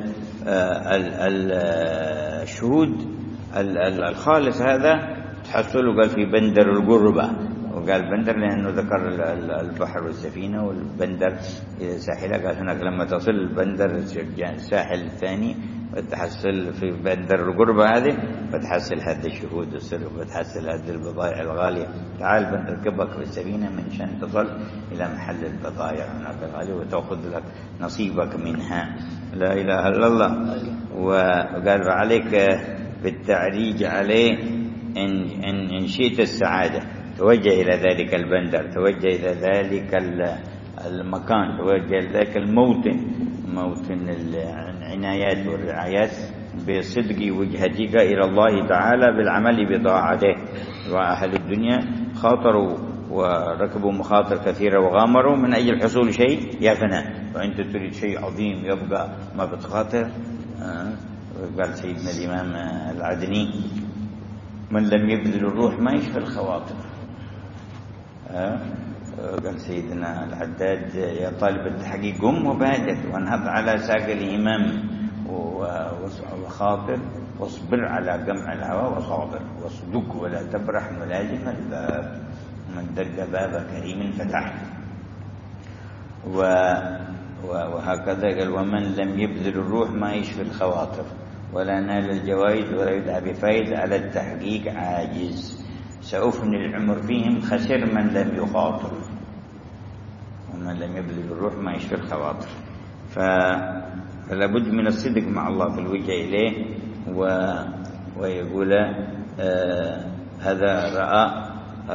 الشهود الخالص هذا تحصله قال في بندر القربة، وقال بندر لأنه ذكر البحر والسفينة والبندر إذا ساحلة، قال هناك لما تصل البندر الساحل الثاني وتحصل في بندر القربة هذه فتحصل هذا الشهود والسلوك وتحصل هذه البضائع الغالية. تعال بنركبك في السفينة من شان تصل إلى محل البضائع هناك الغالية وتأخذ لك نصيبك منها. لا إله إلا الله. وقال فعليك بالتعريج عليه إن شئت السعادة، توجه إلى ذلك البندر، توجه إلى ذلك المكان، توجه إلى ذلك الموطن، موطن العنايات والرعايات بصدق وجهتك إلى الله تعالى بالعمل بطاعته. وأهل الدنيا خاطروا وركبوا مخاطر كثيرة وغامروا من أجل حصول شيء يفنى، وأنت تريد شيء عظيم يبقى ما بتخاطر. قال سيدنا الإمام العدني من لم يبذل الروح ما يشفى الخواطر. قال سيدنا الحداد يا طالب التحقيق قم وبادر وانهض على ساق الإمام وخاطر واصبر على جمع الهوى وصابر واصدق ولا تبرح ملازم الباب من دق باب كريم فتح. وهكذا قال ومن لم يبذل الروح ما يشفي الخواطر ولا نال الجوائز ولا يدعى بفايد على التحقيق عاجز. سأفني العمر فيهم خسر من لم يخاطر، ومن لم يبذل الروح ما يشفي الخواطر. فلا بد من الصدق مع الله في الوجه إليه. ويقول هذا رأى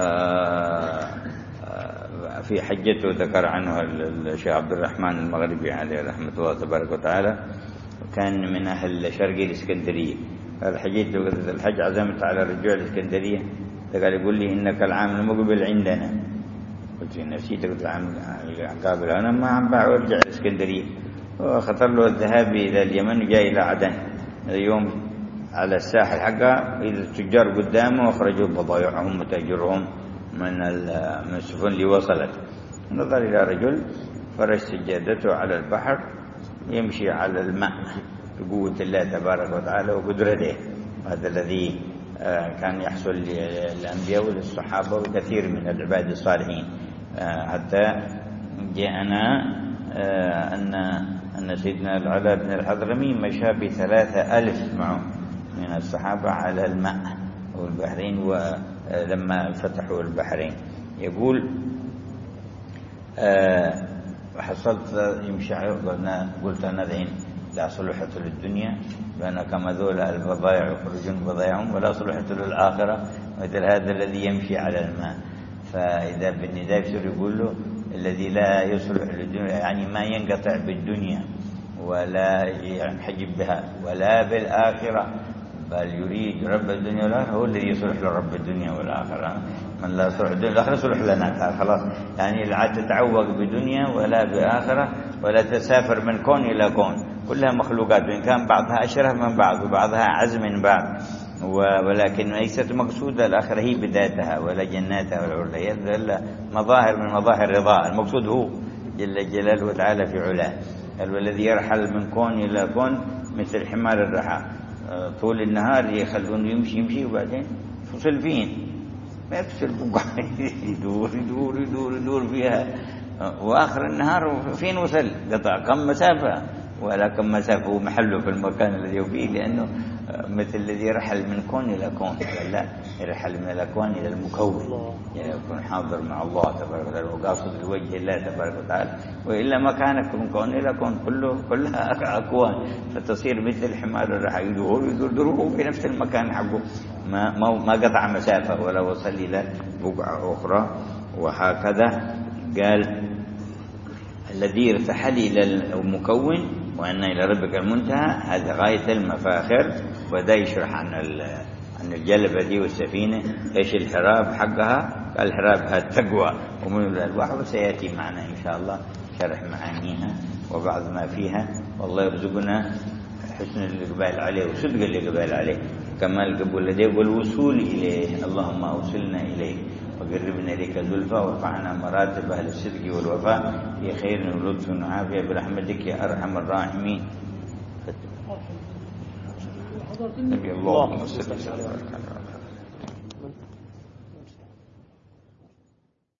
في حجته ذكر عنه الشيخ عبد الرحمن المغربي عليه رحمة الله تبارك وتعالى، كان من أهل شرق الإسكندرية. قال حجيت الحج عزمت على رجوع الإسكندرية، قال يقول لي إنك العام المقبل عندنا. قلت في نفسي قلت العام قابل أنا ما عم برجع الإسكندرية. وخطر له الذهاب إلى اليمن وجاي إلى عدن. اليوم على الساحل حقها إذا التجار قدامه وخرجوا بضايعهم وتأجرهم من السفن اللي وصلت. نظر إلى رجل فرش سجادته على البحر يمشي على الماء بقوة الله تبارك وتعالى وقدرته. هذا الذي كان يحصل للأنبياء وللصحابة وكثير من العباد الصالحين. حتى جاءنا أن سيدنا العلاء بن الحضرمي مشى ب3,000 معه من الصحابة على الماء والبحرين، ولما فتحوا البحرين يقول حصلت يمشي. قلت أنا ذهن لا صلحة للدنيا لأن كما ذول البضائع يخرجون بضائعهم ولا صلحة للآخرة مثل هذا الذي يمشي على الماء. فإذا بالنداء يقول له الذي لا يصلح للدنيا يعني ما ينقطع بالدنيا ولا ينحجب بها ولا بالآخرة، بل يريد رب الدنيا والآخرة هو الذي يصلح لرب الدنيا والآخرة. من لا صلح الدنيا والآخرة صلح لنا خلاص. يعني لا تتعوق بدنيا ولا بآخرة ولا تسافر من كون إلى كون، كلها مخلوقات وإن كان بعضها أشرف من بعض وبعضها أعز من بعض، ولكن ليست مقصودة الآخرة هي بذاتها ولا جناتها ولا عرليات، إلا مظاهر من مظاهر رضاه. المقصود هو جل جلاله وتعالى في علاه. والذي يرحل من كون إلى كون مثل حمار الرحى، طول النهار يخلون يمشي وبعدين فصل فين ما يفصل يدور فيها، وآخر النهار فين وصل قطع كم مسافة ولا كم مسافة ومحله في المكان الذي هو فيه، لأنه مثل الذي رحل من كون إلى كون، لا، يرحل من الأكوان إلى المكون، يعني يكون حاضر مع الله تبارك وتعالى وقاصد لوجه الله تبارك وتعالى، وإلا ما كان من كون إلى كون كلها أكوان، فتصير مثل الحمار الرحى يدوره في نفس المكان حقه، ما قطع مسافة ولا وصل إلى بقعة أخرى. وهكذا قال الذي يرتحل إلى المكون وأن إلى ربك المنتهى، هذا غاية المفاخر. وده يشرح عن الجلبة دي والسفينة إيش الحراب حقها. قال الحراب التقوى ومن الألواح، وسيأتي معنا إن شاء الله شرح معانيها وبعض ما فيها. والله يرزقنا حسن الإقبال عليه وصدق الإقبال عليه، كمال القبول لديه والوصول إليه. اللهم أوصلنا إليه وقربنا إليك زلفى وارفعنا مراتب أهل الصدق والوفاء في خير ولطف وعافية برحمتك يا أرحم الراحمين. نبي اللهم صل وسلم.